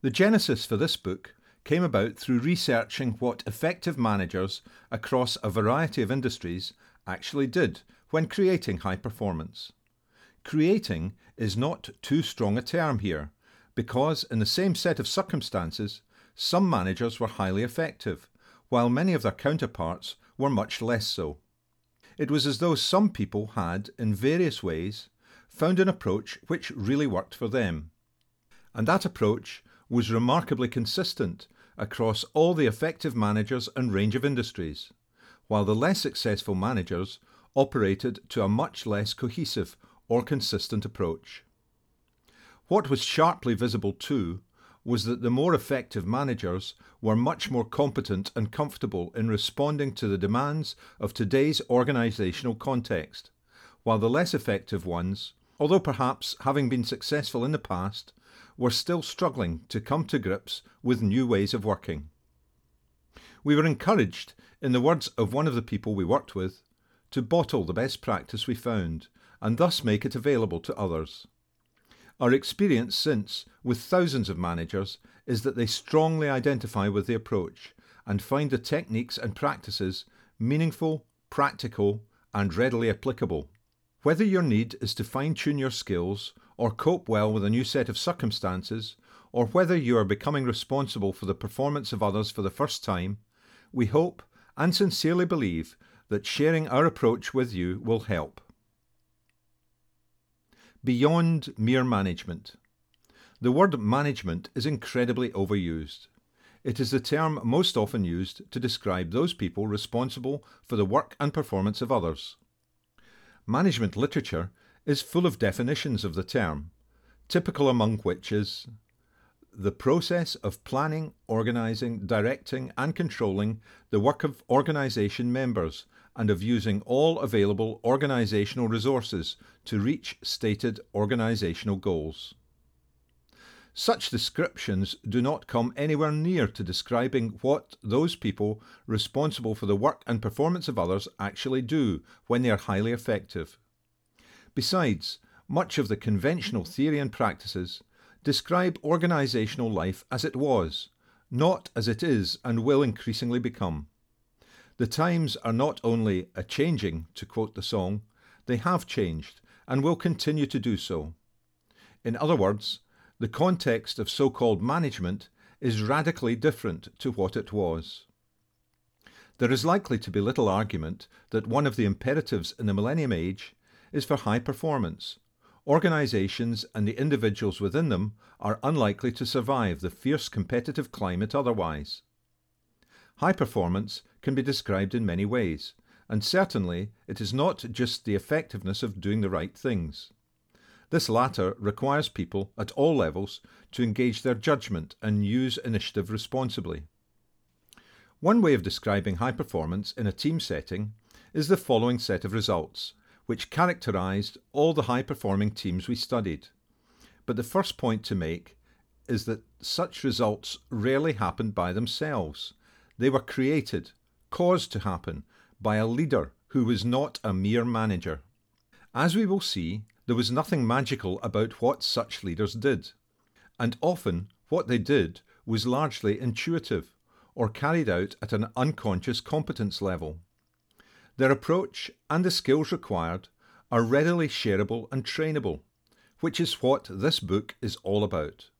The genesis for this book came about through researching what effective managers across a variety of industries actually did when creating high performance. Creating is not too strong a term here, because in the same set of circumstances, some managers were highly effective, while many of their counterparts were much less so. It was as though some people had, in various ways, found an approach which really worked for them. And that approach was remarkably consistent across all the effective managers and range of industries, while the less successful managers operated to a much less cohesive or consistent approach. What was sharply visible too was that the more effective managers were much more competent and comfortable in responding to the demands of today's organisational context, while the less effective ones, although perhaps having been successful in the past, were still struggling to come to grips with new ways of working. We were encouraged, in the words of one of the people we worked with, to bottle the best practice we found and thus make it available to others. Our experience since, with thousands of managers, is that they strongly identify with the approach and find the techniques and practices meaningful, practical, and readily applicable. Whether your need is to fine-tune your skills or cope well with a new set of circumstances, or whether you are becoming responsible for the performance of others for the first time, we hope and sincerely believe that sharing our approach with you will help. Beyond mere management. The word management is incredibly overused. It is the term most often used to describe those people responsible for the work and performance of others. Management literature is full of definitions of the term, typical among which is the process of planning, organising, directing and controlling the work of organisation members and of using all available organisational resources to reach stated organisational goals. Such descriptions do not come anywhere near to describing what those people responsible for the work and performance of others actually do when they are highly effective. Besides, much of the conventional theory and practices describe organisational life as it was, not as it is and will increasingly become. The times are not only a-changing, to quote the song, they have changed and will continue to do so. In other words, the context of so-called management is radically different to what it was. There is likely to be little argument that one of the imperatives in the Millennium Age is for high performance. Organisations and the individuals within them are unlikely to survive the fierce competitive climate otherwise. High performance can be described in many ways, and certainly it is not just the effectiveness of doing the right things. This latter requires people at all levels to engage their judgment and use initiative responsibly. One way of describing high performance in a team setting is the following set of results, which characterised all the high-performing teams we studied. But the first point to make is that such results rarely happened by themselves. They were created, caused to happen, by a leader who was not a mere manager. As we will see, there was nothing magical about what such leaders did, and often what they did was largely intuitive or carried out at an unconscious competence level. Their approach and the skills required are readily shareable and trainable, which is what this book is all about.